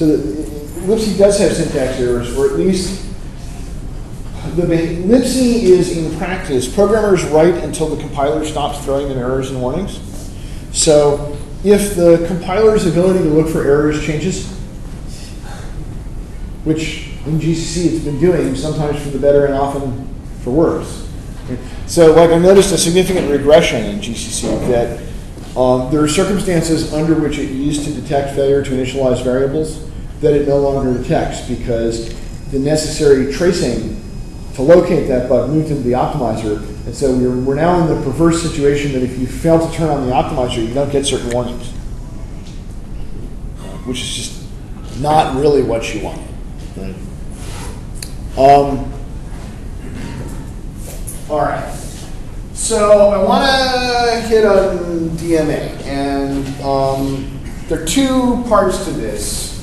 So libc does have syntax errors, or at least libc is in practice. Programmers write until the compiler stops throwing them errors and warnings. So if the compiler's ability to look for errors changes, which in GCC it's been doing, sometimes for the better and often for worse. So like I noticed a significant regression in GCC that there are circumstances under which it used to detect failure to initialize variables that it no longer detects because the necessary tracing to locate that bug moved into the optimizer. And so we're now in the perverse situation that if you fail to turn on the optimizer, you don't get certain warnings, which is just not really what you want. Right? All right. So I want to hit on DMA, and there are two parts to this.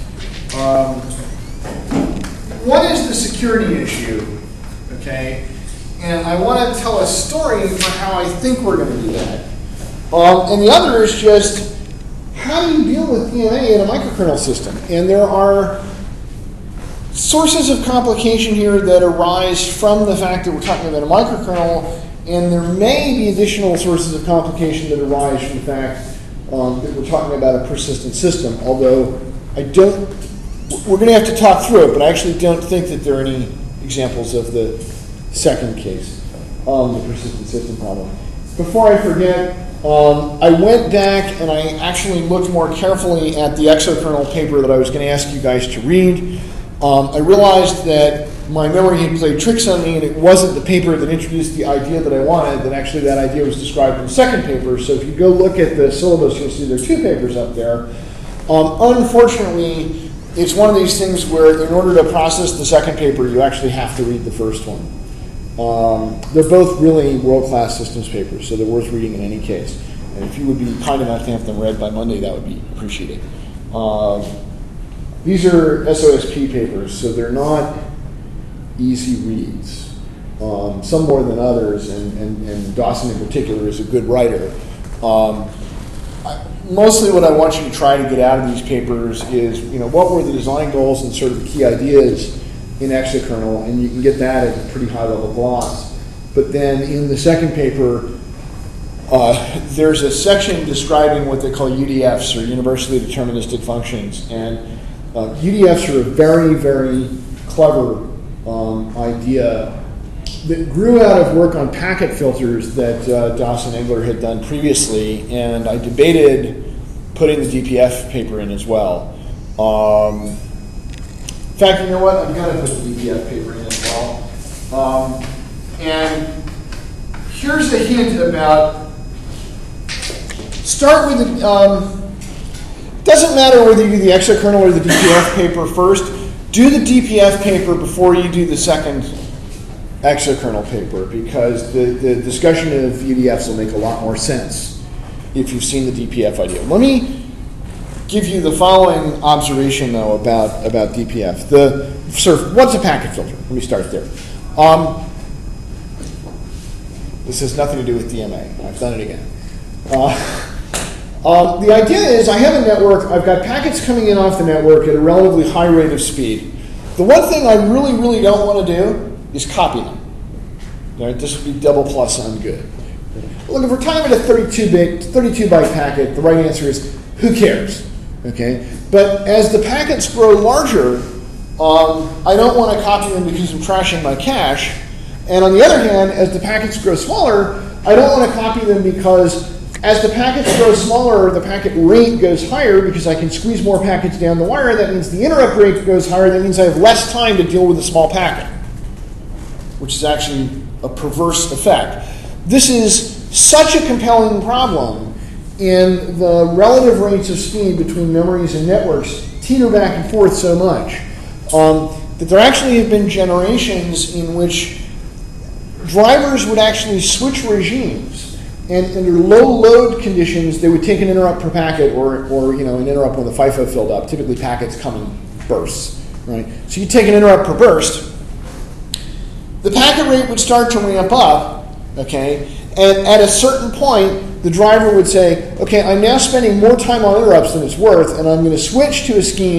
One is the security issue, okay? And I want to tell a story for how I think we're going to do that. And the other is just how do you deal with DMA in a microkernel system? And there are sources of complication here that arise from the fact that we're talking about a microkernel, and there may be additional sources of complication that arise from the fact that we're talking about a persistent system, although we're going to have to talk through it, but I actually don't think that there are any examples of the second case, the persistent system problem. Before I forget, I went back and I actually looked more carefully at the exokernel paper that I was going to ask you guys to read. I realized that my memory had played tricks on me, and it wasn't the paper that introduced the idea that I wanted, that actually that idea was described in the second paper. So if you go look at the syllabus, you'll see there are two papers up there. Unfortunately, it's one of these things where in order to process the second paper, you actually have to read the first one. They're both really world-class systems papers, so they're worth reading in any case. And if you would be kind enough to have them read by Monday, that would be appreciated. These are SOSP papers, so they're not easy reads. Some more than others, and Dawson in particular is a good writer. Mostly what I want you to try to get out of these papers is, what were the design goals and sort of the key ideas in exokernel, and you can get that at a pretty high level gloss. But then in the second paper, there's a section describing what they call UDFs, or universally deterministic functions, and UDFs are a very, very clever idea that grew out of work on packet filters that Dawson Engler had done previously, and I debated putting the DPF paper in as well. In fact, you know what? I'm going to put the DPF paper in as well. And here's a hint about, start with the, doesn't matter whether you do the exokernel or the DPF paper first. Do the DPF paper before you do the second exokernel paper, because the discussion of UDFs will make a lot more sense if you've seen the DPF idea. Let me give you the following observation, though, about DPF. What's a packet filter? Let me start there. This has nothing to do with DMA. I've done it again. The idea is I have a network. I've got packets coming in off the network at a relatively high rate of speed. The one thing I really, really don't want to do is copy them. Right? This would be double plus on good. Look, if we're talking about a 32-byte packet, the right answer is who cares? Okay, but as the packets grow larger, I don't want to copy them because I'm trashing my cache. And on the other hand, as the packets grow smaller, I don't want to copy them because as the packets grow smaller, the packet rate goes higher because I can squeeze more packets down the wire. That means the interrupt rate goes higher. That means I have less time to deal with a small packet, which is actually a perverse effect. This is such a compelling problem in the relative rates of speed between memories and networks teeter back and forth so much that there actually have been generations in which drivers would actually switch regimes, and under low load conditions they would take an interrupt per packet, or an interrupt when the FIFO filled up. Typically packets come in bursts, right? So you take an interrupt per burst, the packet rate would start to ramp up, okay, and at a certain point the driver would say, okay, I'm now spending more time on interrupts than it's worth, and I'm going to switch to a scheme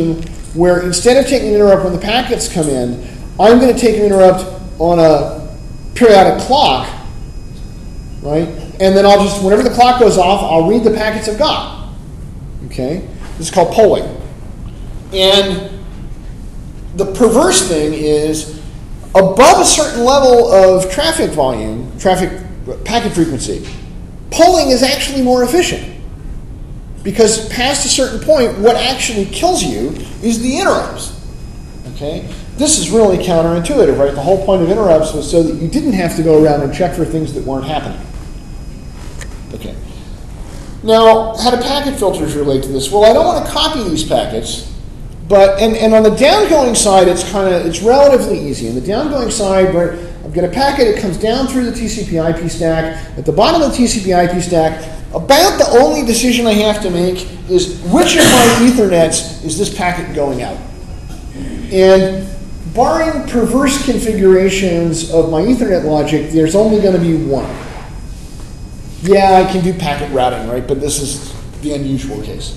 where instead of taking an interrupt when the packets come in, I'm going to take an interrupt on a periodic clock, right? And then I'll just, whenever the clock goes off, I'll read the packets I've got. Okay? This is called polling. And the perverse thing is, above a certain level of traffic volume, packet frequency, polling is actually more efficient. Because past a certain point, what actually kills you is the interrupts. Okay? This is really counterintuitive, right? The whole point of interrupts was so that you didn't have to go around and check for things that weren't happening. Okay. Now, how do packet filters relate to this? Well, I don't want to copy these packets, but and on the downgoing side, it's relatively easy. On the downgoing side, right, I've got a packet, it comes down through the TCP/IP stack. At the bottom of the TCP/IP stack, about the only decision I have to make is which of my Ethernets is this packet going out. And barring perverse configurations of my Ethernet logic, there's only going to be one. Yeah, I can do packet routing, right? But this is the unusual case.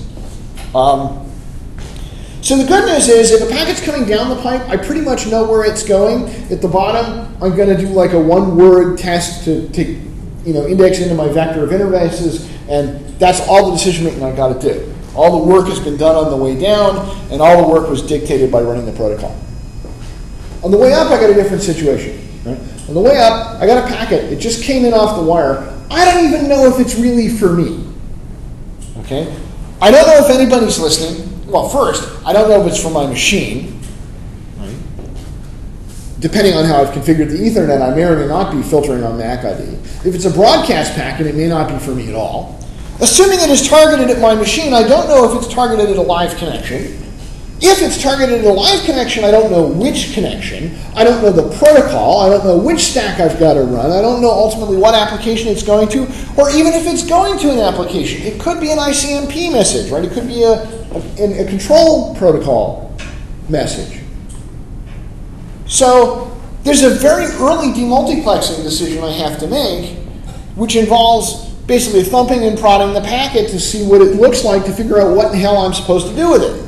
So the good news is, if a packet's coming down the pipe, I pretty much know where it's going. At the bottom, I'm going to do like a one-word test to index into my vector of interfaces, and that's all the decision-making I got to do. All the work has been done on the way down, and all the work was dictated by running the protocol. On the way up, I got a different situation. Right? On the way up, I got a packet. It just came in off the wire. I don't even know if it's really for me. Okay? I don't know if anybody's listening. Well, first, I don't know if it's for my machine. Right? Depending on how I've configured the Ethernet, I may or may not be filtering on MAC ID. If it's a broadcast packet, it may not be for me at all. Assuming it is targeted at my machine, I don't know if it's targeted at a live connection. If it's targeted at a live connection, I don't know which connection. I don't know the protocol. I don't know which stack I've got to run. I don't know ultimately what application it's going to, or even if it's going to an application. It could be an ICMP message, right? It could be a control protocol message. So there's a very early demultiplexing decision I have to make, which involves basically thumping and prodding the packet to see what it looks like to figure out what the hell I'm supposed to do with it.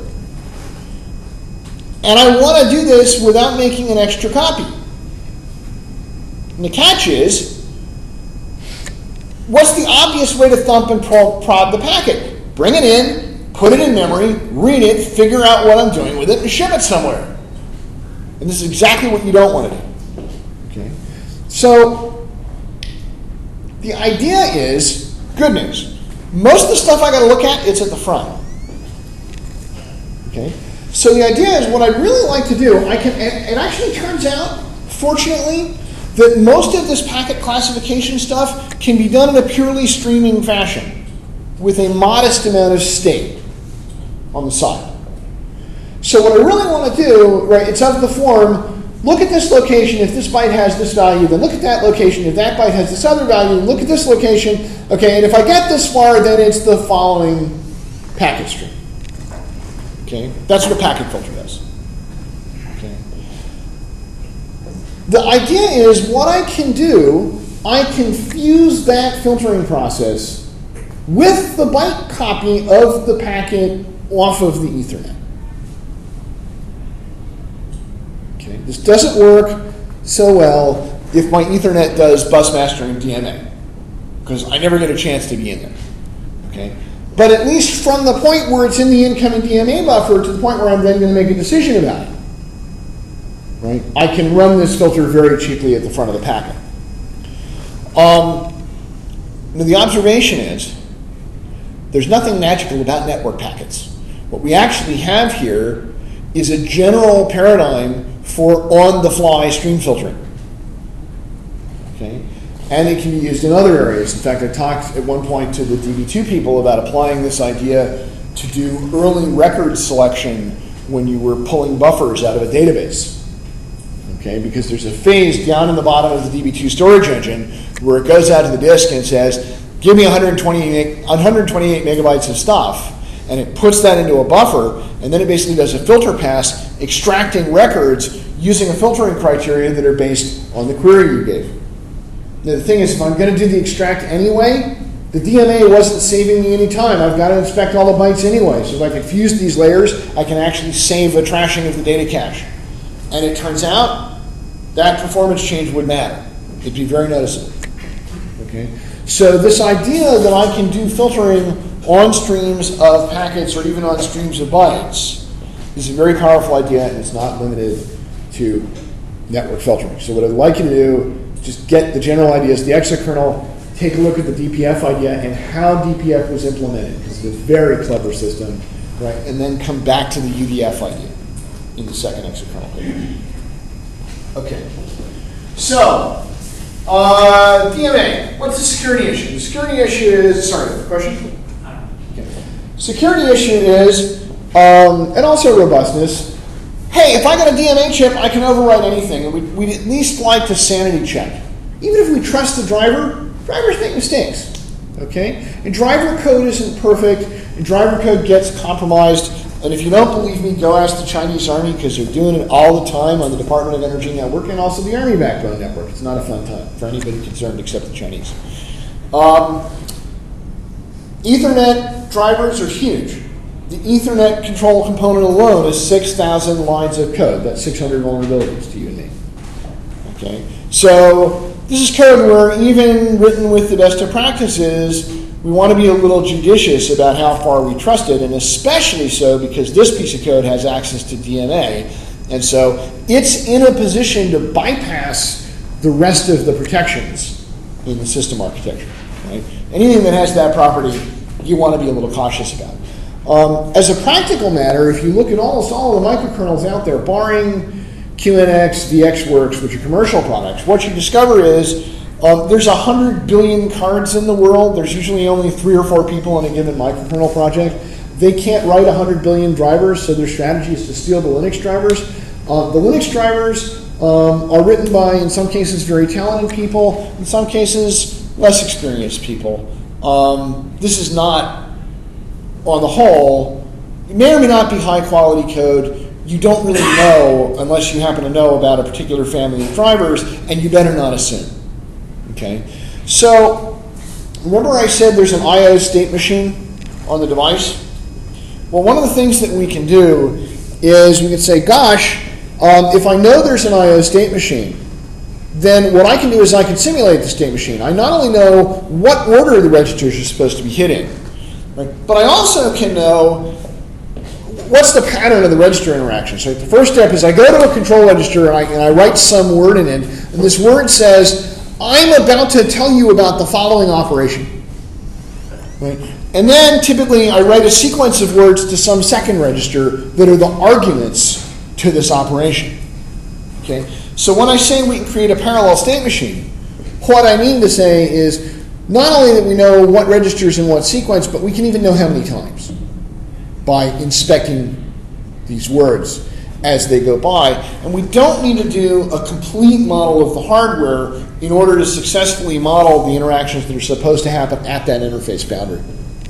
And I want to do this without making an extra copy. And the catch is, what's the obvious way to thump and prod the packet? Bring it in, put it in memory, read it, figure out what I'm doing with it, and ship it somewhere. And this is exactly what you don't want to do. Okay? So, the idea is, good news. Most of the stuff I got to look at, it's at the front. Okay? So the idea is, what I'd really like to do, it actually turns out, fortunately, that most of this packet classification stuff can be done in a purely streaming fashion with a modest amount of state on the side. So what I really want to do, right, it's of the form, look at this location, if this byte has this value, then look at that location, if that byte has this other value, look at this location, okay, and if I get this far, then it's the following packet stream. Okay, that's what a packet filter does. Okay. The idea is, what I can do, I can fuse that filtering process with the byte copy of the packet off of the Ethernet. Okay, this doesn't work so well if my Ethernet does bus mastering DMA, because I never get a chance to be in there. Okay. But at least from the point where it's in the incoming DMA buffer to the point where I'm then going to make a decision about it, right? I can run this filter very cheaply at the front of the packet. Now the observation is, there's nothing magical about network packets. What we actually have here is a general paradigm for on-the-fly stream filtering. Okay? And it can be used in other areas. In fact, I talked at one point to the DB2 people about applying this idea to do early record selection when you were pulling buffers out of a database. Okay, because there's a phase down in the bottom of the DB2 storage engine where it goes out to the disk and says, give me 128 megabytes of stuff, and it puts that into a buffer, and then it basically does a filter pass, extracting records using a filtering criteria that are based on the query you gave. Now, the thing is, if I'm going to do the extract anyway, The DMA wasn't saving me any time. I've got to inspect all the bytes anyway. So if I could fuse these layers, I can actually save a trashing of the data cache. And it turns out that performance change would matter. It'd be very noticeable. Okay? So this idea that I can do filtering on streams of packets or even on streams of bytes is a very powerful idea, and it's not limited to network filtering. So what I'd like you to do is just get the general ideas, the exokernel, take a look at the DPF idea and how DPF was implemented, because it's a very clever system, right? And then come back to the UDF idea in the second exokernel paper. Okay. So, DMA, what's the security issue? The security issue is, sorry, question? Okay. Security issue is, and also robustness. Hey, if I got a DMA chip, I can overwrite anything, and we'd at least like to sanity check. Even if we trust the driver, drivers make mistakes, okay? And driver code isn't perfect, and driver code gets compromised. And if you don't believe me, go ask the Chinese Army, because they're doing it all the time on the Department of Energy network and also the Army backbone network. It's not a fun time for anybody concerned except the Chinese. Ethernet drivers are huge. The Ethernet control component alone is 6,000 lines of code. That's 600 vulnerabilities to you and me. Okay? So this is code where, even written with the best of practices, we want to be a little judicious about how far we trust it, and especially so because this piece of code has access to DMA, and so it's in a position to bypass the rest of the protections in the system architecture. Right? Anything that has that property, you want to be a little cautious about. As a practical matter, if you look at almost all of the microkernels out there, barring QNX, VxWorks, which are commercial products, what you discover is there's 100 billion cards in the world. There's usually only 3 or 4 people on a given microkernel project. They can't write 100 billion drivers, so their strategy is to steal the Linux drivers. The Linux drivers are written by, in some cases, very talented people, in some cases, less experienced people. This is not, on the whole, it may or may not be high quality code. You don't really know unless you happen to know about a particular family of drivers, and you better not assume. Okay? So, remember I said there's an I/O state machine on the device? Well, one of the things that we can do is we can say, gosh, if I know there's an I/O state machine, then what I can do is I can simulate the state machine. I not only know what order the registers are supposed to be hit in, right, but I also can know what's the pattern of the register interaction. So the first step is I go to a control register and I write some word in it, and this word says, I'm about to tell you about the following operation. Right? And then typically I write a sequence of words to some second register that are the arguments to this operation. Okay? So when I say we can create a parallel state machine, what I mean to say is not only that we know what registers in what sequence, but we can even know how many times by inspecting these words as they go by. And we don't need to do a complete model of the hardware in order to successfully model the interactions that are supposed to happen at that interface boundary.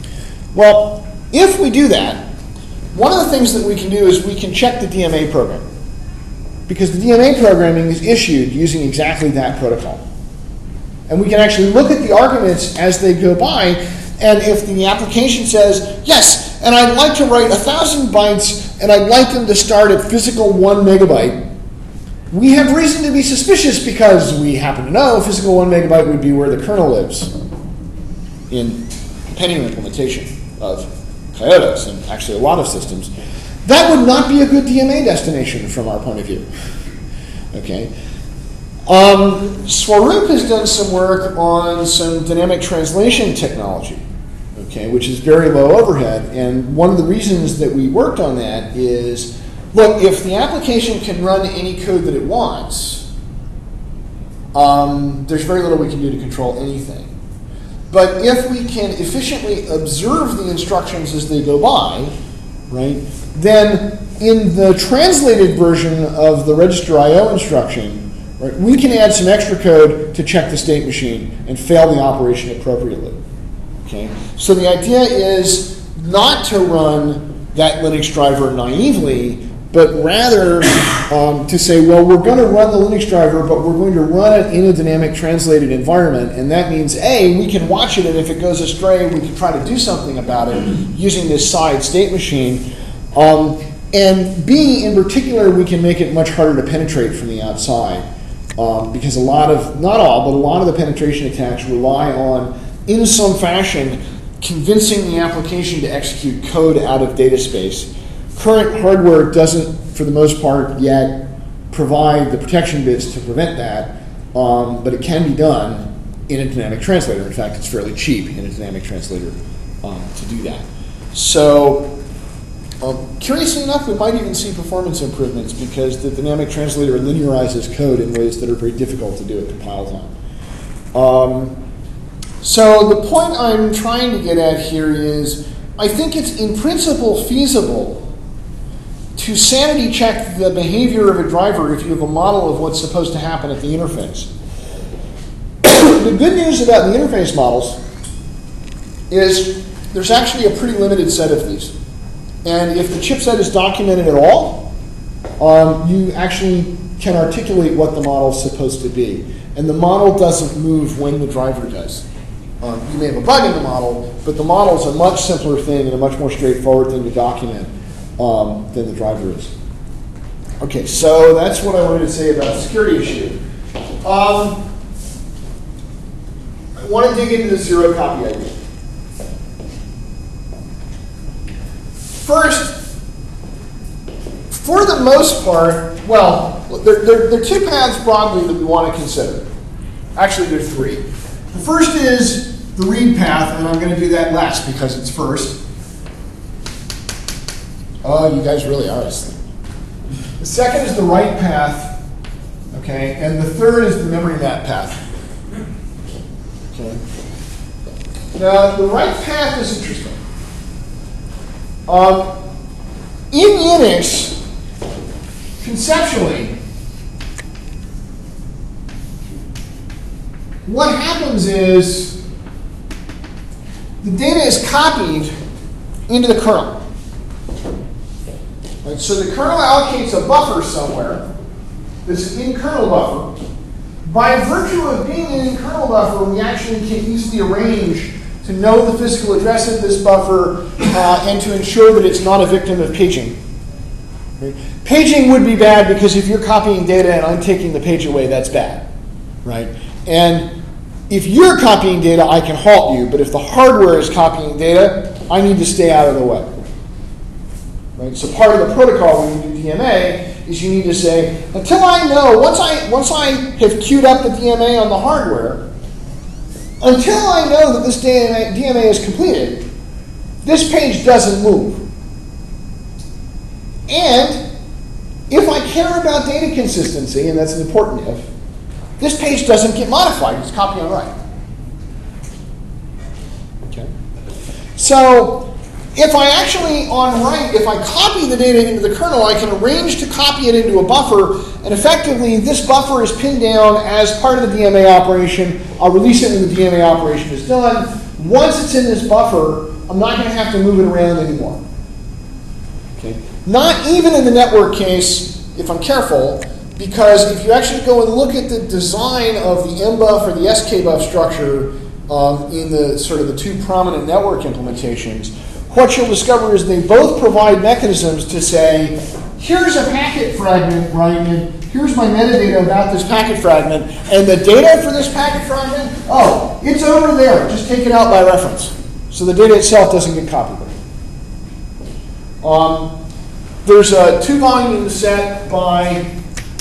Well, if we do that, one of the things that we can do is we can check the DMA program, because the DMA programming is issued using exactly that protocol. And we can actually look at the arguments as they go by, and if the application says, yes, and I'd like to write 1,000 bytes, and I'd like them to start at physical 1 megabyte, we have reason to be suspicious because we happen to know physical 1 megabyte would be where the kernel lives in Pentium implementation of Kyotos, and actually a lot of systems. That would not be a good DMA destination from our point of view. Okay. Swaroop has done some work on some dynamic translation technology, okay, which is very low overhead. And one of the reasons that we worked on that is, look, if the application can run any code that it wants, there's very little we can do to control anything. But if we can efficiently observe the instructions as they go by, right, then in the translated version of the register I/O instruction, right, we can add some extra code to check the state machine and fail the operation appropriately. Okay? So the idea is not to run that Linux driver naively, but rather to say, well, we're going to run the Linux driver, but we're going to run it in a dynamic translated environment, and that means, A, we can watch it, and if it goes astray, we can try to do something about it using this side state machine. And B, in particular, we can make it much harder to penetrate from the outside because a lot of, not all, but a lot of the penetration attacks rely on, in some fashion, convincing the application to execute code out of data space. Current hardware doesn't, for the most part, yet provide the protection bits to prevent that, but it can be done in a dynamic translator. In fact, it's fairly cheap in a dynamic translator to do that. So, curiously enough, we might even see performance improvements because the dynamic translator linearizes code in ways that are very difficult to do at compile time. So the point I'm trying to get at here is, I think it's in principle feasible to sanity check the behavior of a driver if you have a model of what's supposed to happen at the interface. The good news about the interface models is there's actually a pretty limited set of these. And if the chipset is documented at all, you actually can articulate what the model is supposed to be. And the model doesn't move when the driver does. You may have a bug in the model, but the model is a much simpler thing and a much more straightforward thing to document than the driver is. Okay, so that's what I wanted to say about the security issue. I want to dig into the zero copy idea. First, for the most part, well, there are two paths broadly that we want to consider. Actually, there are three. The first is the read path, and I'm going to do that last because it's first. Oh, you guys really are asleep. The second is the write path, okay, and the third is the memory map path. Okay. Now, the write path is interesting. In Unix, conceptually, what happens is the data is copied into the kernel. Right? So the kernel allocates a buffer somewhere, this in-kernel buffer. By virtue of being an in-kernel buffer, we actually can easily arrange to know the physical address of this buffer and to ensure that it's not a victim of paging. Right? Paging would be bad because if you're copying data and I'm taking the page away, that's bad. Right? And if you're copying data, I can halt you, but if the hardware is copying data, I need to stay out of the way. Right? So part of the protocol when you do DMA is you need to say, until I know, once I have queued up the DMA on the hardware, until I know that this DMA is completed, this page doesn't move. And if I care about data consistency, and that's an important if, this page doesn't get modified. It's copy on write. Okay. So if I actually on write, if I copy the data into the kernel, I can arrange to copy it into a buffer, and effectively this buffer is pinned down as part of the DMA operation. I'll release it when the DMA operation is done. Once it's in this buffer, I'm not going to have to move it around anymore. Okay. Not even in the network case, if I'm careful, because if you actually go and look at the design of the MBUF or the SKBUF structure in the sort of the two prominent network implementations, what you'll discover is they both provide mechanisms to say, here's a packet fragment, right? Here's my metadata about this packet fragment, and the data for this packet fragment, oh, it's over there. Just take it out by reference. So the data itself doesn't get copied. There's a 2-volume set by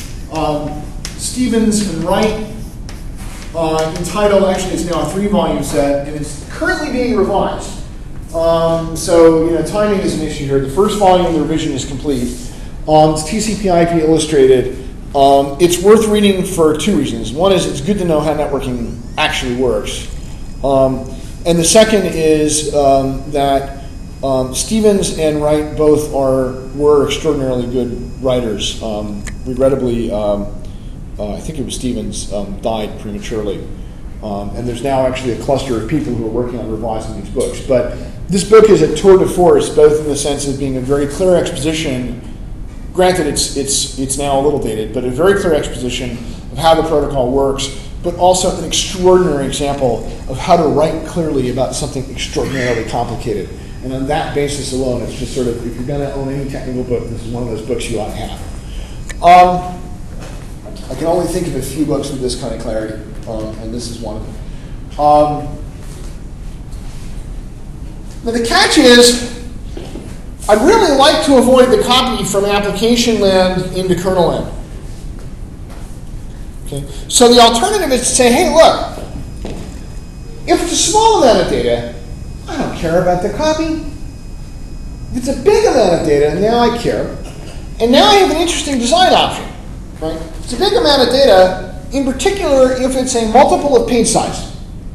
Stevens and Wright entitled, actually it's now a 3-volume set, and it's currently being revised. So, timing is an issue here. The first volume of the revision is complete. It's TCP/IP illustrated. It's worth reading for two reasons. One is it's good to know how networking actually works. And the second is that Stevens and Wright both were extraordinarily good writers. Regrettably, I think it was Stevens, died prematurely. And there's now actually a cluster of people who are working on revising these books. But this book is a tour de force, both in the sense of being a very clear exposition, Granted, it's now a little dated, but a very clear exposition of how the protocol works, but also an extraordinary example of how to write clearly about something extraordinarily complicated. And on that basis alone, it's just sort of, if you're going to own any technical book, this is one of those books you ought to have. I can only think of a few books with this kind of clarity, and this is one of them. Now the catch is, I'd really like to avoid the copy from application land into kernel land. Okay? So the alternative is to say, hey, look, if it's a small amount of data, I don't care about the copy. If it's a big amount of data, now I care. And now I have an interesting design option. Right? If it's a big amount of data, in particular if it's a multiple of page size.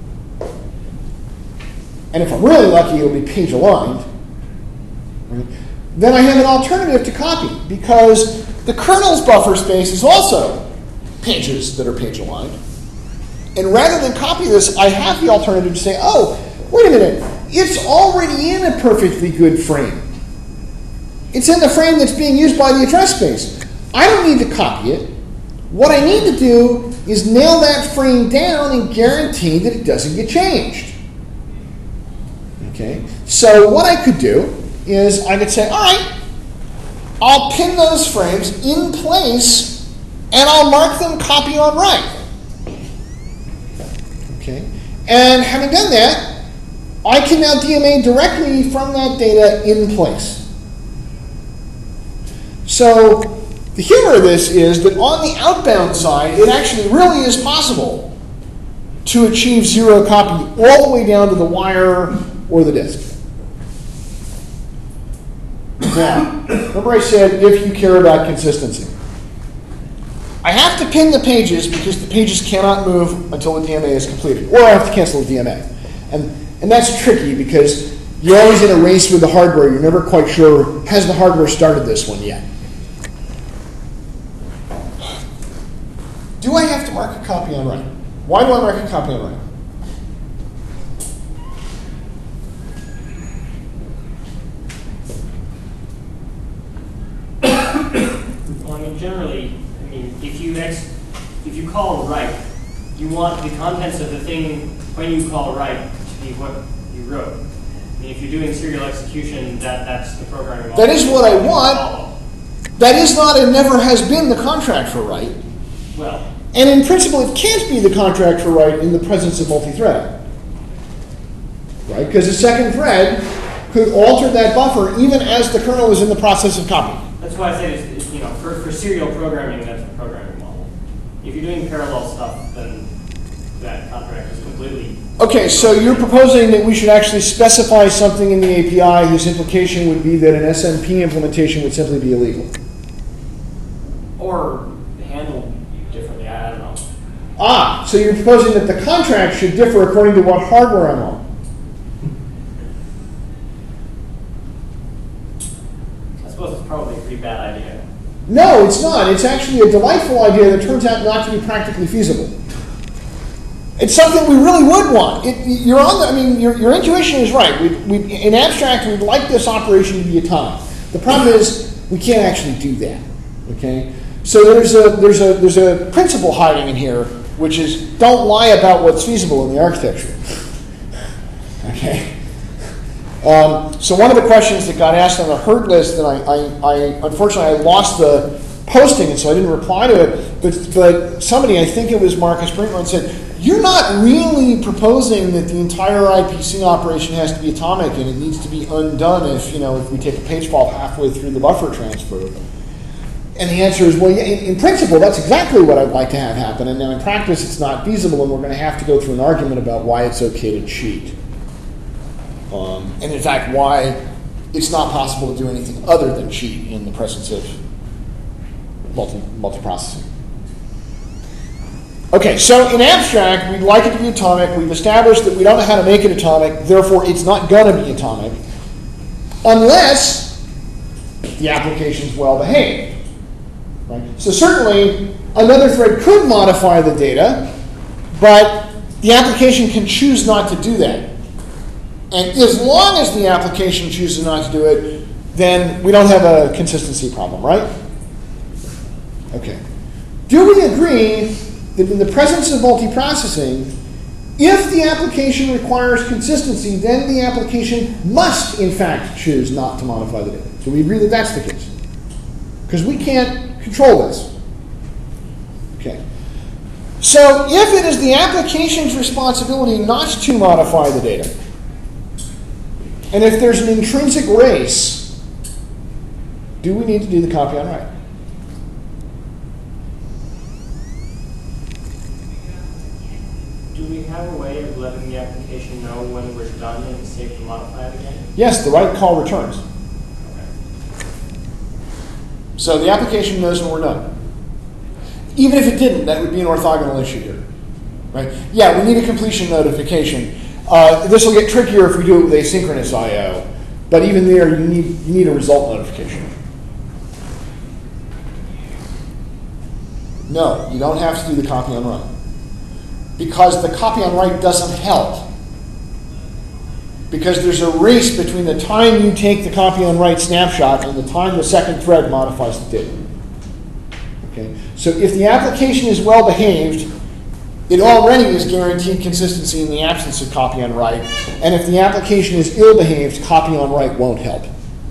And if I'm really lucky, it'll be page aligned. Right? Then I have an alternative to copy, because the kernel's buffer space is also pages that are page aligned. And rather than copy this, I have the alternative to say, oh, wait a minute, it's already in a perfectly good frame. It's in the frame that's being used by the address space. I don't need to copy it. What I need to do is nail that frame down and guarantee that it doesn't get changed. Okay? So what I could do is I could say, all right, I'll pin those frames in place and I'll mark them copy on write. Okay? And having done that, I can now DMA directly from that data in place. So the humor of this is that on the outbound side, it actually really is possible to achieve zero copy all the way down to the wire or the disk. Now, remember I said if you care about consistency. I have to pin the pages because the pages cannot move until the DMA is completed, or I have to cancel the DMA. And that's tricky because you're always in a race with the hardware. You're never quite sure, has the hardware started this one yet? Do I have to mark a copy on write? Why do I mark a copy on write? Well, I mean, generally, if you call write, you want the contents of the thing when you call write to be what you wrote. I mean, if you're doing serial execution, that's the programming model. That is what I want. That is not and never has been the contract for write. Well. And in principle, it can't be the contract for write in the presence of multi-threading. Right? Because a second thread could alter that buffer even as the kernel is in the process of copying. That's why I say, for serial programming, that's the programming model. If you're doing parallel stuff, then that contract is completely... Okay, so you're proposing that we should actually specify something in the API whose implication would be that an SMP implementation would simply be illegal. Or handled differently, I don't know. Ah, so you're proposing that the contract should differ according to what hardware I'm on. I suppose it's probably a pretty bad idea. No, it's not. It's actually a delightful idea that turns out not to be practically feasible. It's something we really would want. Your intuition is right. In abstract, we'd like this operation to be atomic. The problem is we can't actually do that. Okay, so there's a principle hiding in here, which is don't lie about what's feasible in the architecture. Okay. So one of the questions that got asked on the heard list, and I unfortunately I lost the posting, and so I didn't reply to it. But somebody, I think it was Marcus Brinkman, said, "You're not really proposing that the entire IPC operation has to be atomic, and it needs to be undone if we take a page fault halfway through the buffer transfer." And the answer is, well, yeah, in principle, that's exactly what I'd like to have happen. And now in practice, it's not feasible, and we're going to have to go through an argument about why it's okay to cheat. And in fact, why it's not possible to do anything other than cheat in the presence of multiprocessing. Okay, so in abstract, we'd like it to be atomic. We've established that we don't know how to make it atomic, therefore it's not going to be atomic, unless the application's well behaved. Right? So certainly, another thread could modify the data, but the application can choose not to do that. And as long as the application chooses not to do it, then we don't have a consistency problem, right? Okay. Do we agree that in the presence of multiprocessing, if the application requires consistency, then the application must, in fact, choose not to modify the data? Do we agree that that's the case? Because we can't control this. Okay. So if it is the application's responsibility not to modify the data, and if there's an intrinsic race, do we need to do the copy on write? Do we have a way of letting the application know when we're done and it's safe to modify it again? Yes, the write call returns. Okay. So the application knows when we're done. Even if it didn't, that would be an orthogonal issue here. Right? Yeah, we need a completion notification. This will get trickier if we do it with asynchronous I/O. But even there, you need a result notification. No, you don't have to do the copy on write. Because the copy on write doesn't help. Because there's a race between the time you take the copy on write snapshot and the time the second thread modifies the data. Okay? So if the application is well behaved, it already is guaranteed consistency in the absence of copy on write. And if the application is ill behaved, copy on write won't help.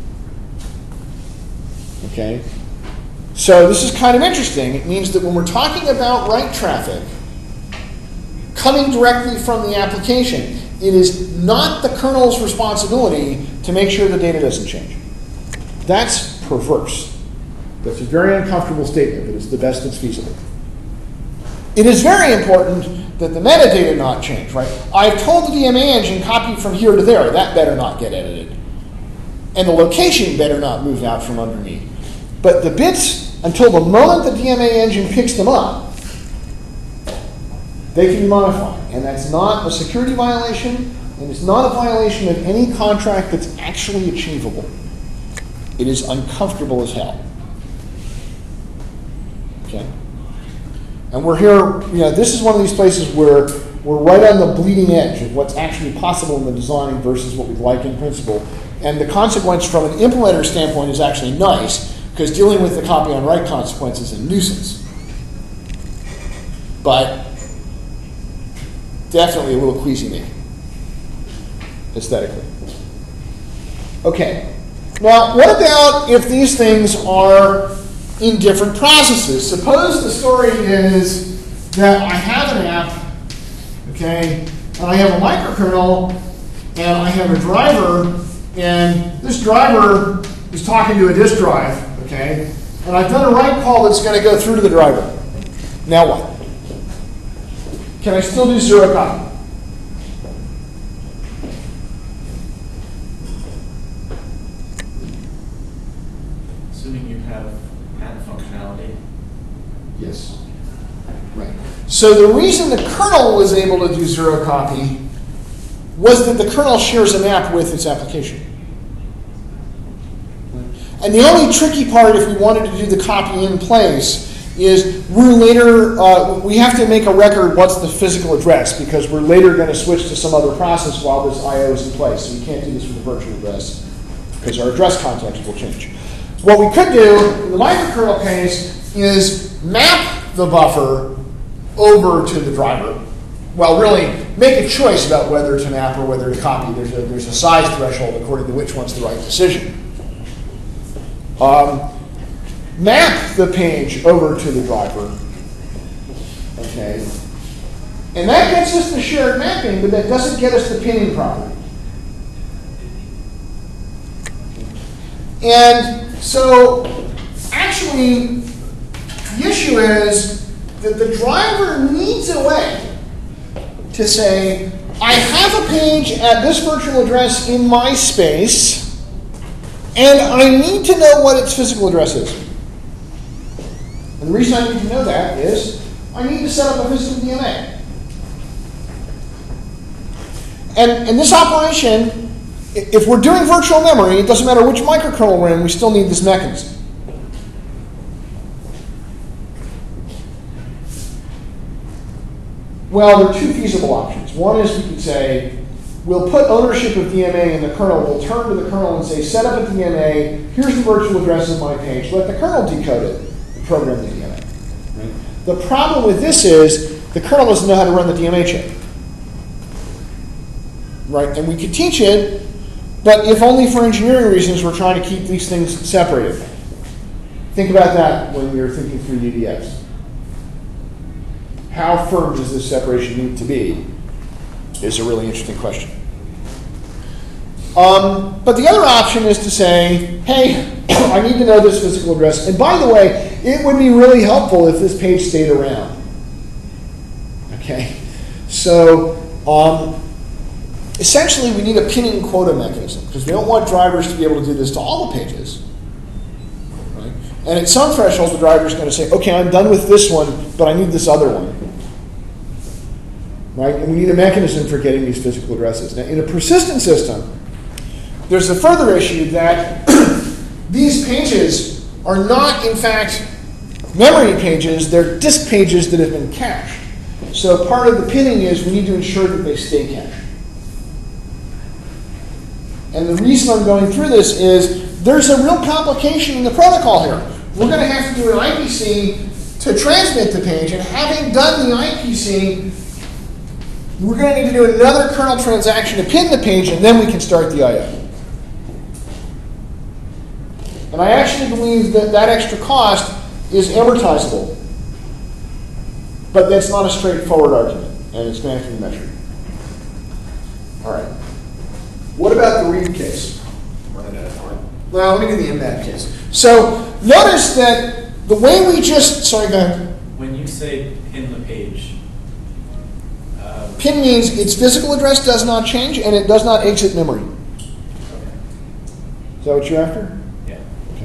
Okay? So this is kind of interesting. It means that when we're talking about write traffic coming directly from the application, it is not the kernel's responsibility to make sure the data doesn't change. That's perverse. That's a very uncomfortable statement, but it's the best that's feasible. It is very important that the metadata not change, right? I've told the DMA engine copy from here to there. That better not get edited. And the location better not move out from underneath. But the bits, until the moment the DMA engine picks them up, they can be modified. And that's not a security violation, and it's not a violation of any contract that's actually achievable. It is uncomfortable as hell. Okay? And we're here, this is one of these places where we're right on the bleeding edge of what's actually possible in the design versus what we'd like in principle. And the consequence from an implementer standpoint is actually nice, because dealing with the copy on write consequence is a nuisance. But definitely a little queasy-making, aesthetically. Okay. Now, what about if these things are in different processes? Suppose the story is that I have an app, okay, and I have a microkernel, and I have a driver, and this driver is talking to a disk drive, okay, and I've done a write call that's going to go through to the driver. Now what? Can I still do zero copy? Assuming you have map functionality. Yes. Right. So the reason the kernel was able to do zero copy was that the kernel shares a map with its application. And the only tricky part, if we wanted to do the copy in place, is we have to make a record what's the physical address, because we're later going to switch to some other process while this I/O is in place. So we can't do this with the virtual address, because our address context will change. What we could do in the microkernel case is map the buffer over to the driver. Well, really make a choice about whether to map or whether to copy. There's a size threshold according to which one's the right decision. Map the page over to the driver, okay? And that gets us the shared mapping, but that doesn't get us the pinning property. And so, actually, the issue is that the driver needs a way to say, I have a page at this virtual address in my space, and I need to know what its physical address is. And the reason I need to know that is I need to set up a physical DMA. And this operation, if we're doing virtual memory, it doesn't matter which microkernel we're in, we still need this mechanism. Well, there are two feasible options. One is we could say, we'll put ownership of DMA in the kernel. We'll turn to the kernel and say, set up a DMA. Here's the virtual address of my page. Let the kernel decode it. program the DMA. Right? The problem with this is the kernel doesn't know how to run the DMA check. Right? And we could teach it, but if only for engineering reasons, we're trying to keep these things separated. Think about that when you're thinking through UDFs. How firm does this separation need to be is a really interesting question. But the other option is to say, hey, I need to know this physical address. And by the way, it would be really helpful if this page stayed around. Okay? So essentially, we need a pinning quota mechanism because we don't want drivers to be able to do this to all the pages. Right? And at some threshold, the driver is going to say, okay, I'm done with this one, but I need this other one. Right? And we need a mechanism for getting these physical addresses. Now, in a persistent system, there's a further issue that these pages are not, in fact, memory pages. They're disk pages that have been cached. So part of the pinning is we need to ensure that they stay cached. And the reason I'm going through this is there's a real complication in the protocol here. We're going to have to do an IPC to transmit the page, and having done the IPC, we're going to need to do another kernel transaction to pin the page, and then we can start the I/O. And I actually believe that that extra cost is amortizable. But that's not a straightforward argument, and it's going to have to be measured. All right. What about the read case? Running out of time. Well, let me do the MMAP case. So notice that the way we just, sorry, go ahead. When you say pin the page, Pin means its physical address does not change and it does not exit memory. okay. Is that what you're after? Yeah. Okay.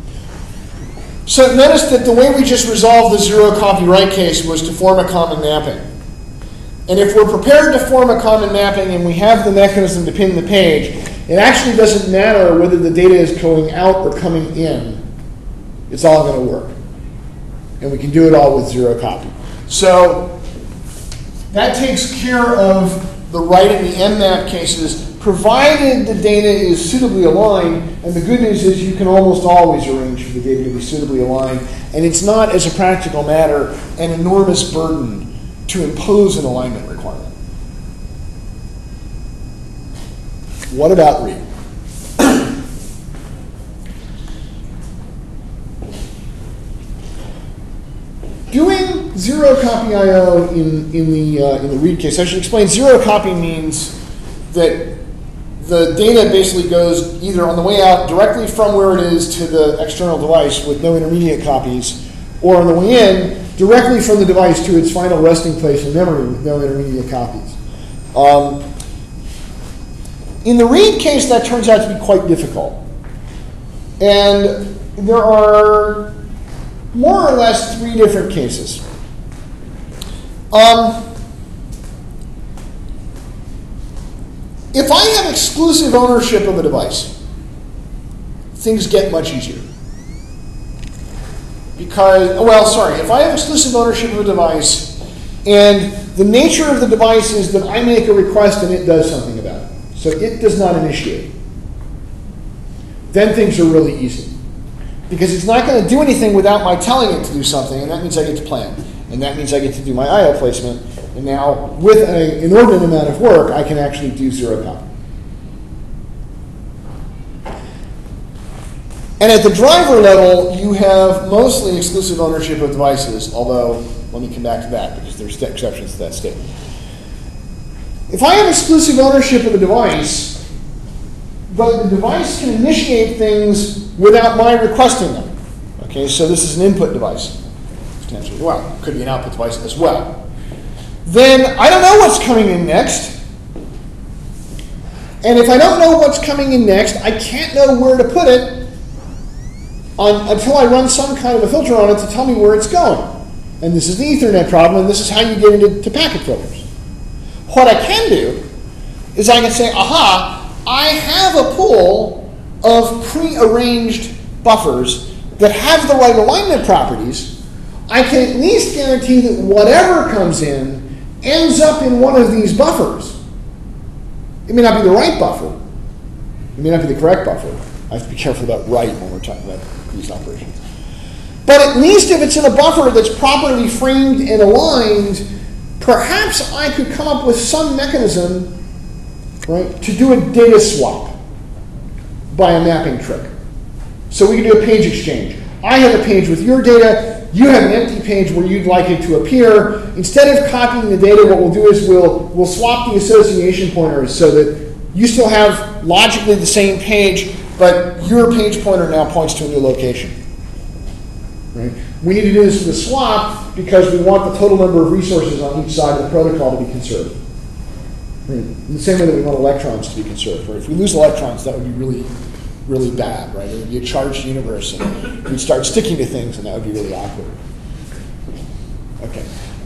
So notice that the way we just resolved the zero copyright case was to form a common mapping. And if we're prepared to form a common mapping and we have the mechanism to pin the page, it actually doesn't matter whether the data is going out or coming in. It's all going to work. And we can do it all with zero copy. So that takes care of the write and the mmap cases, provided the data is suitably aligned. And the good news is you can almost always arrange for the data to be suitably aligned. And it's not, as a practical matter, an enormous burden to impose an alignment requirement. What about read? Doing zero copy I/O in the read case, I should explain. Zero copy means that the data basically goes either on the way out directly from where it is to the external device with no intermediate copies, or on the way in directly from the device to its final resting place in memory with no intermediate copies. In the read case, that turns out to be quite difficult. And there are more or less three different cases. If I have exclusive ownership of a device, things get much easier. If I have exclusive ownership of a device, and the nature of the device is that I make a request and it does something about it, so it does not initiate, then things are really easy. Because it's not going to do anything without my telling it to do something, and that means I get to plan. And that means I get to do my I/O placement. And now, with an inordinate amount of work, I can actually do zero copy. And at the driver level, you have mostly exclusive ownership of devices, although let me come back to that because there's exceptions to that statement. If I have exclusive ownership of a device, but the device can initiate things without my requesting them. Okay, so this is an input device, potentially. Well, it could be an output device as well. Then I don't know what's coming in next. And if I don't know what's coming in next, I can't know where to put it until I run some kind of a filter on it to tell me where it's going. And this is the Ethernet problem, and this is how you get into packet filters. What I can do is I can say, aha, I have a pool of pre-arranged buffers that have the right alignment properties. I can at least guarantee that whatever comes in ends up in one of these buffers. It may not be the right buffer. It may not be the correct buffer. I have to be careful about right when we're talking about these operations. But at least if it's in a buffer that's properly framed and aligned, perhaps I could come up with some mechanism, right, to do a data swap by a mapping trick. So we can do a page exchange. I have a page with your data. You have an empty page where you'd like it to appear. Instead of copying the data, what we'll do is we'll swap the association pointers so that you still have logically the same page, but your page pointer now points to a new location. Right? We need to do this with a swap because we want the total number of resources on each side of the protocol to be conserved. Right? In the same way that we want electrons to be conserved. Right? If we lose electrons, that would be really, really bad. Right? It would be a charged universe, and we'd start sticking to things, and that would be really awkward. Okay.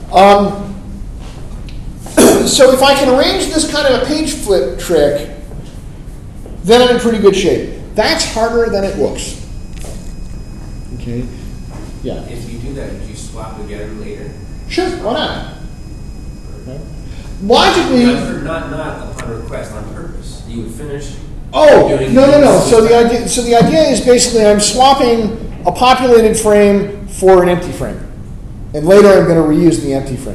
So if I can arrange this kind of a page flip trick, then I'm in pretty good shape. That's harder than it looks. Okay. Yeah. If you do that, would you swap again later? Sure, why not? Okay. Logically, not upon request, on purpose. You would finish. No. So the idea is basically I'm swapping a populated frame for an empty frame, and later I'm going to reuse the empty frame.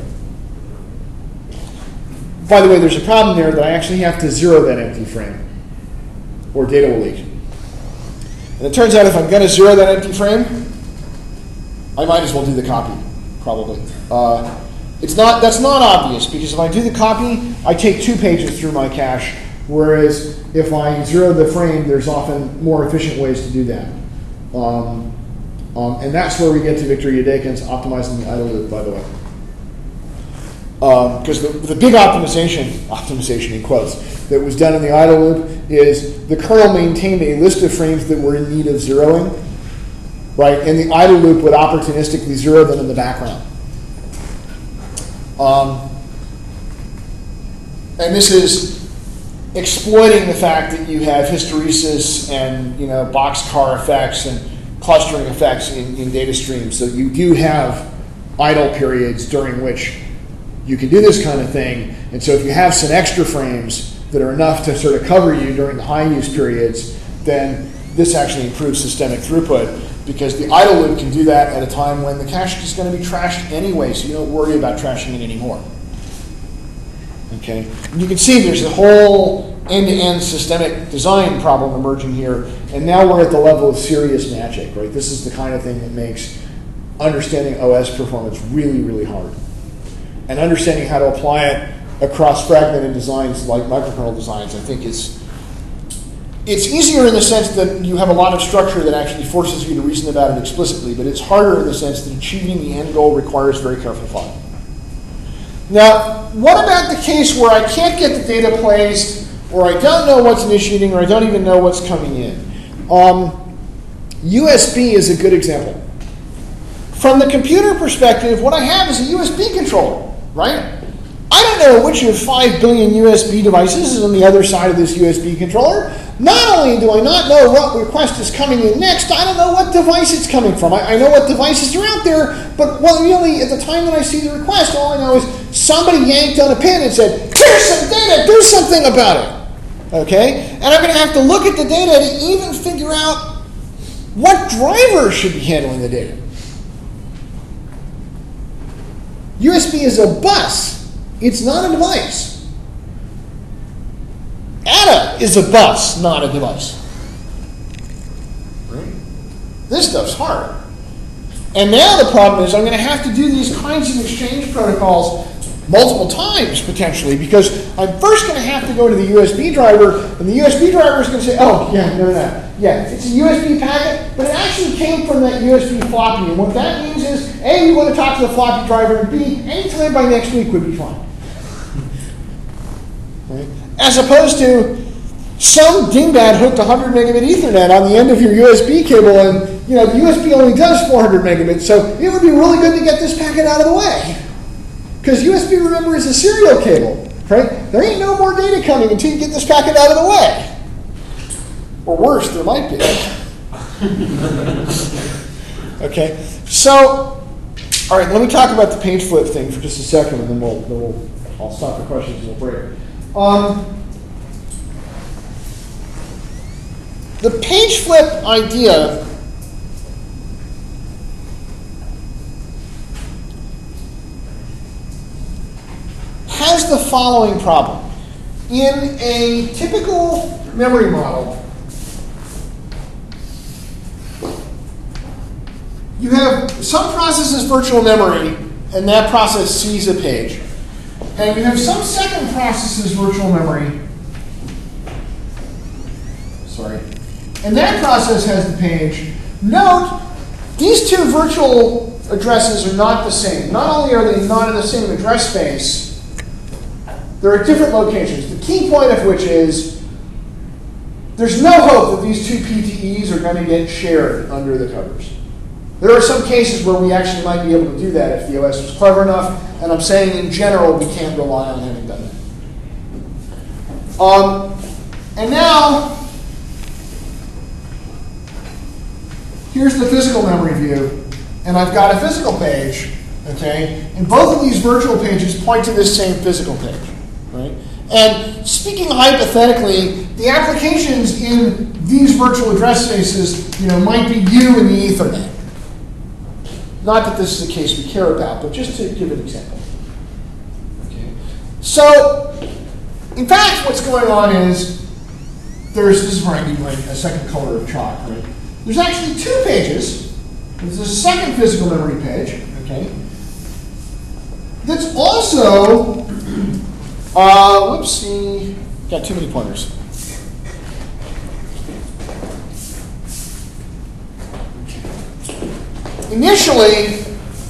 By the way, there's a problem there that I actually have to zero that empty frame, or data will leak. And it turns out if I'm going to zero that empty frame, I might as well do the copy, probably. That's not obvious, because if I do the copy, I take 2 pages through my cache, whereas if I zero the frame, there's often more efficient ways to do that. And that's where we get to Victor Yedekin's optimizing the idle loop, by the way. Because the big optimization in quotes, that was done in the idle loop is the kernel maintained a list of frames that were in need of zeroing, right? And the idle loop would opportunistically zero them in the background. And this is exploiting the fact that you have hysteresis and boxcar effects and clustering effects in data streams. So you do have idle periods during which you can do this kind of thing. And so if you have some extra frames that are enough to sort of cover you during the high use periods, then this actually improves systemic throughput, because the idle loop can do that at a time when the cache is going to be trashed anyway, so you don't worry about trashing it anymore. Okay? And you can see there's a whole end-to-end systemic design problem emerging here, and now we're at the level of serious magic, right? This is the kind of thing that makes understanding OS performance really, really hard. And understanding how to apply it across fragmented designs like microkernel designs, I think it's easier in the sense that you have a lot of structure that actually forces you to reason about it explicitly, but it's harder in the sense that achieving the end goal requires very careful thought. Now, what about the case where I can't get the data placed, or I don't know what's initiating, or I don't even know what's coming in? USB is a good example. From the computer perspective, what I have is a USB controller, right? I don't know which of 5 billion USB devices is on the other side of this USB controller. Not only do I not know what request is coming in next, I don't know what device it's coming from. I know what devices are out there, but really, at the time that I see the request, all I know is somebody yanked on a pin and said, here's some data, do something about it. Okay? And I'm going to have to look at the data to even figure out what driver should be handling the data. USB is a bus. It's not a device. ATA is a bus, not a device. Right? This stuff's hard. And now the problem is I'm going to have to do these kinds of exchange protocols multiple times, potentially, because I'm first going to have to go to the USB driver, and the USB driver is going to say, oh, no. Yeah, it's a USB packet, but it actually came from that USB floppy. And what that means is, A, you want to talk to the floppy driver, and B, anytime by next week would be fine. Right? As opposed to some dingbat hooked 100 megabit Ethernet on the end of your USB cable, and the USB only does 400 megabits, so it would be really good to get this packet out of the way. Because USB, remember, is a serial cable, right? There ain't no more data coming until you get this packet out of the way. Or worse, there might be. Okay, so, all right, let me talk about the page flip thing for just a second, and then I'll stop the questions and we'll break. The page flip idea has the following problem. In a typical memory model, you have some process's virtual memory, and that process sees a page. And you have some second process's virtual memory, and that process has the page. Note, these two virtual addresses are not the same. Not only are they not in the same address space, they're at different locations. The key point of which is there's no hope that these two PTEs are going to get shared under the covers. There are some cases where we actually might be able to do that if the OS was clever enough, and I'm saying in general we can't rely on having done that. And now, here's the physical memory view, and I've got a physical page, okay? And both of these virtual pages point to this same physical page, right? And speaking hypothetically, the applications in these virtual address spaces, might be you and the Ethernet. Not that this is a case we care about, but just to give an example. Okay. So, in fact, what's going on is this is where I need a second color of chalk, right? There's actually two pages. There's a second physical memory page, okay? That's also, whoopsie, got too many pointers. Initially,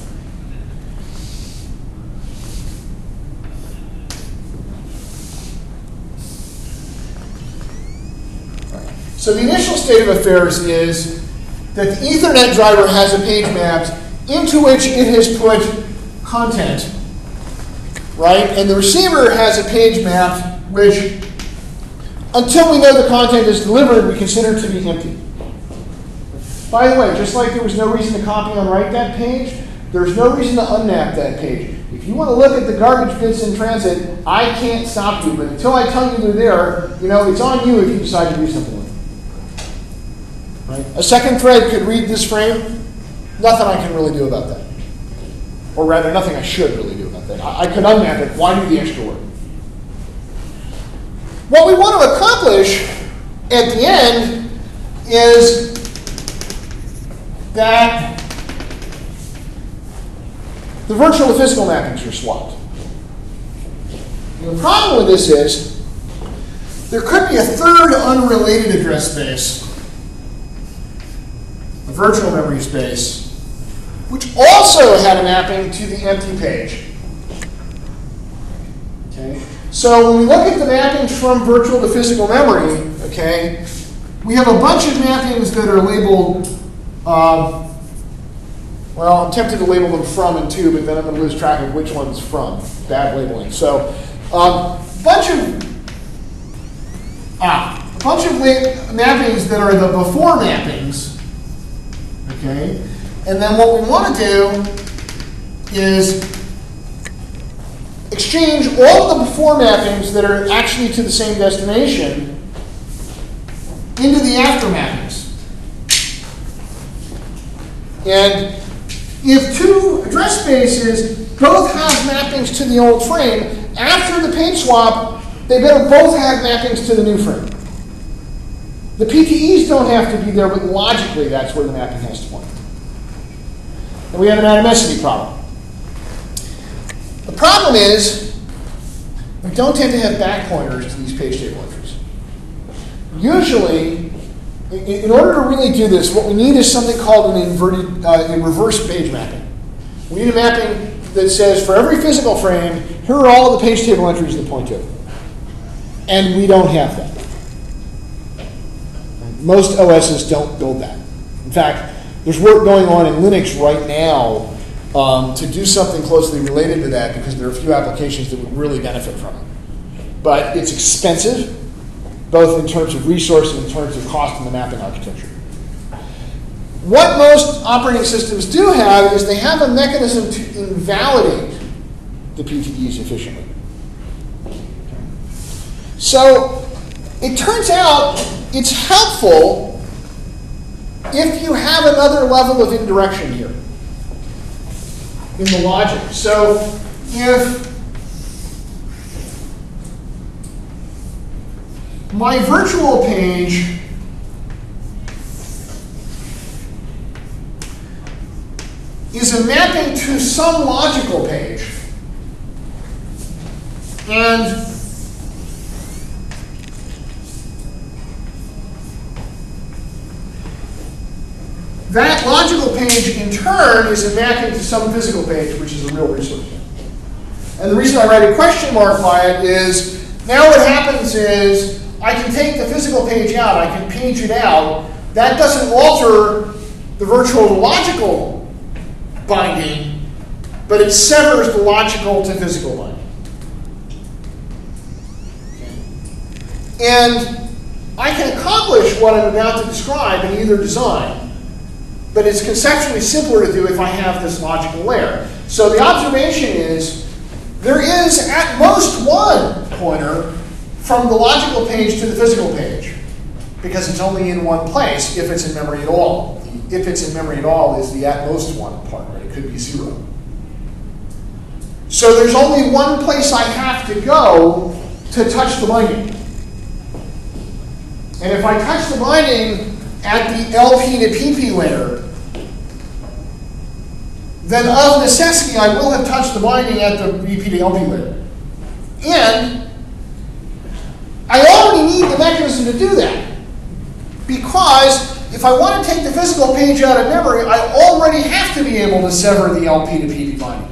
so the initial state of affairs is that the Ethernet driver has a page mapped into which it has put content, right? And the receiver has a page mapped which, until we know the content is delivered, we consider to be empty. By the way, just like there was no reason to copy and write that page, there's no reason to unmap that page. If you want to look at the garbage bits in transit, I can't stop you. But until I tell you they're there, it's on you if you decide to do something with it. Right? A second thread could read this frame. Nothing I can really do about that. Or rather, nothing I should really do about that. I could unmap it. Why do the extra work? What we want to accomplish at the end is that the virtual to physical mappings are swapped. And the problem with this is there could be a third unrelated address space, a virtual memory space, which also had a mapping to the empty page. Okay? So when we look at the mappings from virtual to physical memory, okay, we have a bunch of mappings that are labeled well, I'm tempted to label them from and to, but then I'm going to lose track of which one's from. Bad labeling. So, a bunch of mappings that are the before mappings. Okay, and then what we want to do is exchange all of the before mappings that are actually to the same destination into the after mappings. And if two address spaces both have mappings to the old frame, after the page swap, they better both have mappings to the new frame. The PTEs don't have to be there, but logically that's where the mapping has to point. And we have an atomicity problem. The problem is we don't tend to have back pointers to these page table entries. Usually, in order to really do this, what we need is something called a reverse page mapping. We need a mapping that says for every physical frame, here are all the page table entries that point to it. And we don't have that. Most OSs don't build that. In fact, there's work going on in Linux right now to do something closely related to that because there are a few applications that would really benefit from it. But it's expensive, both in terms of resource and in terms of cost in the mapping architecture. What most operating systems do have is they have a mechanism to invalidate the PTEs efficiently. So it turns out it's helpful if you have another level of indirection here in the logic. So if my virtual page is a mapping to some logical page. And that logical page, in turn, is a mapping to some physical page, which is a real resource. And the reason I write a question mark by it is, now what happens is, I can take the physical page out, I can page it out. That doesn't alter the virtual to logical binding, but it severs the logical to physical binding. And I can accomplish what I'm about to describe in either design. But it's conceptually simpler to do if I have this logical layer. So the observation is, there is at most one pointer from the logical page to the physical page, because it's only in one place if it's in memory at all. The if it's in memory at all is the at most one part, right? It could be 0. So there's only one place I have to go to touch the binding. And if I touch the binding at the LP to PP layer, then of necessity I will have touched the binding at the VP to LP layer. And I already need the mechanism to do that. Because if I want to take the physical page out of memory, I already have to be able to sever the LP to PP binding.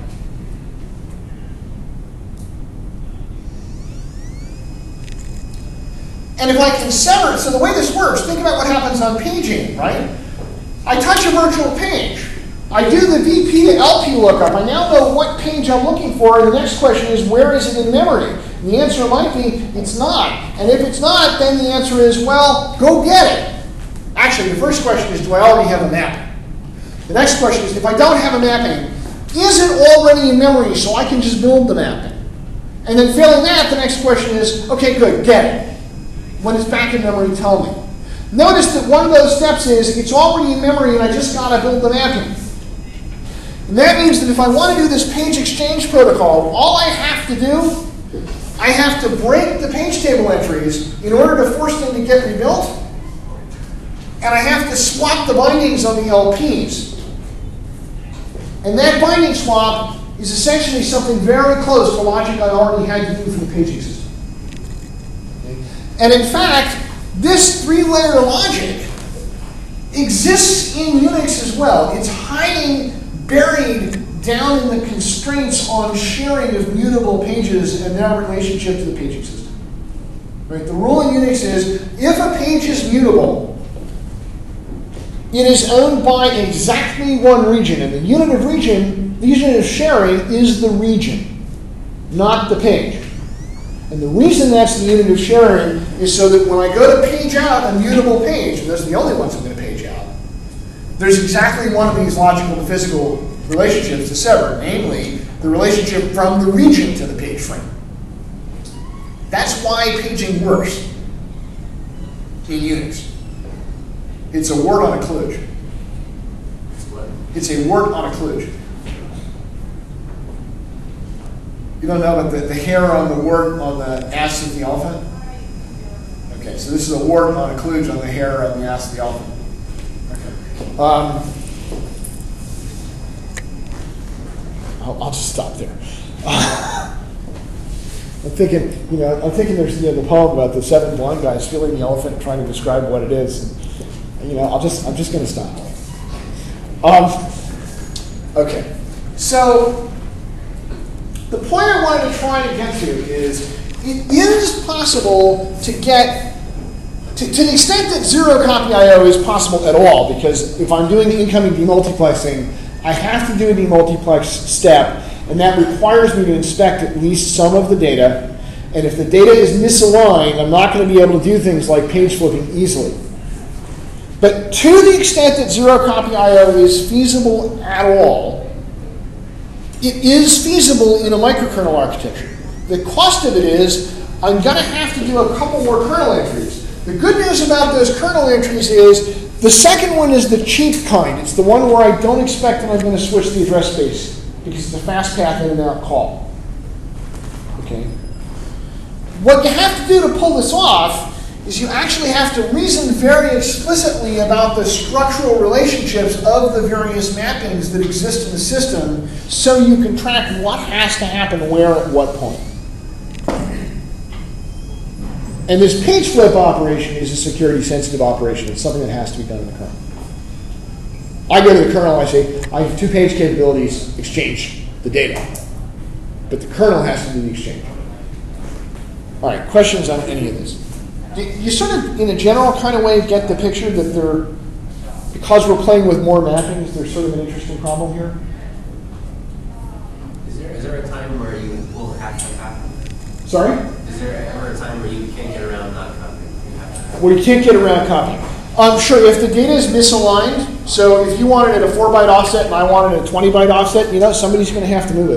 And if I can sever it, so the way this works, think about what happens on paging, right? I touch a virtual page. I do the VP to LP lookup. I now know what page I'm looking for, and the next question is, where is it in memory? And the answer might be, it's not. And if it's not, then the answer is, well, go get it. Actually, the first question is, do I already have a mapping? The next question is, if I don't have a mapping, is it already in memory so I can just build the mapping? And then failing that, the next question is, okay, good, get it. When it's back in memory, tell me. Notice that one of those steps is, it's already in memory and I just got to build the mapping. And that means that if I want to do this page exchange protocol, all I have to do, I have to break the page table entries in order to force them to get rebuilt. And I have to swap the bindings on the LPs. And that binding swap is essentially something very close to logic I already had to do for the paging system. Okay? And in fact, this 3-layer logic exists in Unix as well. It's hiding, buried down in the constraints on sharing of mutable pages and their relationship to the paging system. Right? The rule in Unix is, if a page is mutable, it is owned by exactly one region. And the unit of region, the unit of sharing, is the region, not the page. And the reason that's the unit of sharing is so that when I go to page out a mutable page, and those are the only ones I'm going to page out, there's exactly one of these logical to physical relationships to sever, namely the relationship from the region to the page frame. That's why paging works in Unix. It's a word on a kludge. It's a word on a kludge. You don't know about the hair on the wart on the ass of the elephant? Okay, so this is a wart on a kludge on the hair on the ass of the elephant. Okay. I'll just stop there. I'm thinking there's the poem about the 7 blind guys feeling the elephant, trying to describe what it is. And, I'm just going to stop. Okay, so the point I wanted to try to get to is, it is possible to get, to the extent that zero-copy I/O is possible at all, because if I'm doing incoming demultiplexing, I have to do a demultiplex step, and that requires me to inspect at least some of the data. And if the data is misaligned, I'm not going to be able to do things like page flipping easily. But to the extent that zero-copy I/O is feasible at all, it is feasible in a microkernel architecture. The cost of it is, I'm going to have to do a couple more kernel entries. The good news about those kernel entries is, the second one is the cheap kind. It's the one where I don't expect that I'm going to switch the address space, because it's a fast path in and out call. Okay. What you have to do to pull this off is you actually have to reason very explicitly about the structural relationships of the various mappings that exist in the system so you can track what has to happen where at what point. And this page flip operation is a security sensitive operation. It's something that has to be done in the kernel. I go to the kernel, I say, I have 2 page capabilities, exchange the data. But the kernel has to do the exchange. All right, questions on any of this? You sort of, in a general kind of way, get the picture that because we're playing with more mappings, there's sort of an interesting problem here? Is there a time where you will have to copy? Sorry? Is there ever a time where you can't get around not copying? Where you can't get around copying. Sure, if the data is misaligned, so if you wanted it at a 4-byte offset and I wanted a 20-byte offset, somebody's going to have to move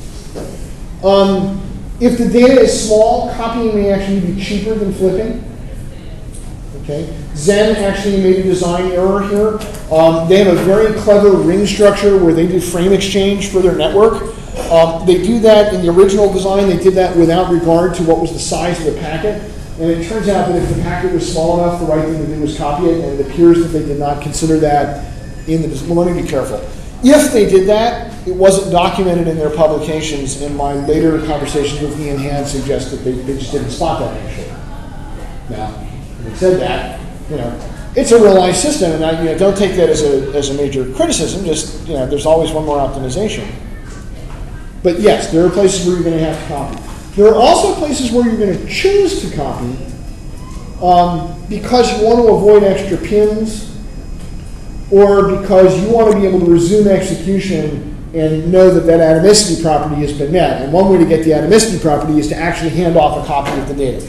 it. If the data is small, copying may actually be cheaper than flipping. Okay. Xen actually made a design error here. They have a very clever ring structure where they do frame exchange for their network. They do that in the original design. They did that without regard to what was the size of the packet. And it turns out that if the packet was small enough, the right thing to do was copy it. And it appears that they did not consider that in the design. Well, let me be careful. If they did that, it wasn't documented in their publications. And my later conversations with Ian Hand suggest that they just didn't spot that initially. Now, having said that, it's a real life system, and I don't take that as a major criticism. Just there's always one more optimization. But yes, there are places where you're going to have to copy. There are also places where you're going to choose to copy because you want to avoid extra pins, or because you want to be able to resume execution and know that that atomicity property has been met. And one way to get the atomicity property is to actually hand off a copy of the data.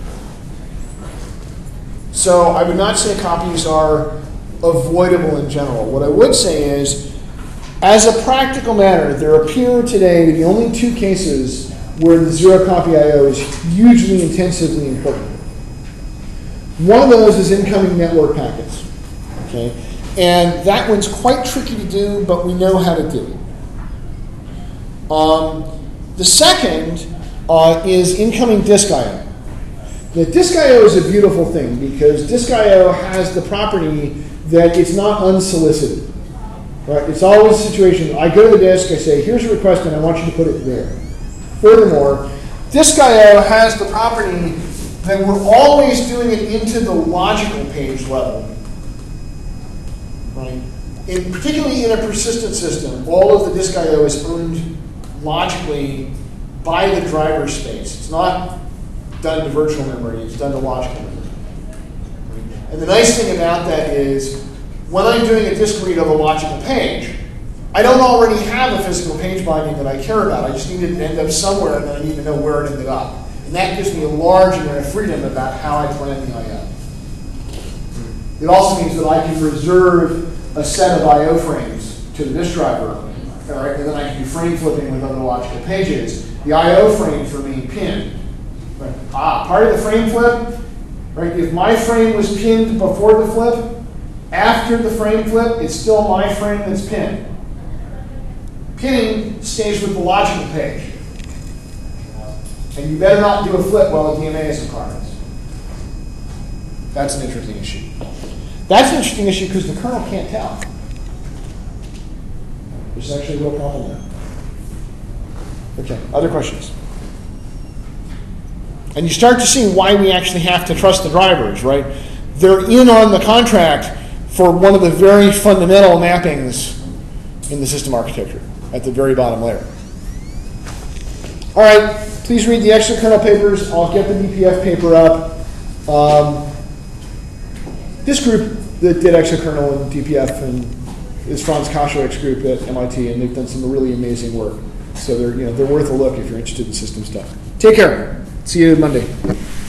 So I would not say copies are avoidable in general. What I would say is, as a practical matter, there appear today to be only 2 cases where the zero-copy I/O is hugely intensively important. One of those is incoming network packets. Okay? And that one's quite tricky to do, but we know how to do it. The second is incoming disk I/O. The disk I/O is a beautiful thing because disk I/O has the property that it's not unsolicited. Right? It's always a situation, I go to the disk, I say, here's a request and I want you to put it there. Furthermore, disk I/O has the property that we're always doing it into the logical page level. Right? Particularly in a persistent system, all of the disk I/O is owned logically by the driver space. It's not done to virtual memory, it's done to logical memory. And the nice thing about that is, when I'm doing a disk read of a logical page, I don't already have a physical page binding that I care about. I just need it to end up somewhere, and then I need to know where it ended up. And that gives me a large amount of freedom about how I plan the I/O. It also means that I can reserve a set of I/O frames to the disk driver, all right, and then I can do frame flipping with other logical pages. The I/O frames remain pinned. Right. Part of the frame flip, right? If my frame was pinned before the flip, after the frame flip, it's still my frame that's pinned. Pinning stays with the logical page. And you better not do a flip while the DMA is in progress. That's an interesting issue. That's an interesting issue because the kernel can't tell. There's actually a real problem there. Okay, other questions? And you start to see why we actually have to trust the drivers, right? They're in on the contract for one of the very fundamental mappings in the system architecture at the very bottom layer. All right, please read the extra kernel papers. I'll get the DPF paper up. This group that did extra kernel and DPF and is Franz Koschwick's group at MIT, and they've done some really amazing work. So they're worth a look if you're interested in system stuff. Take care. See you Monday.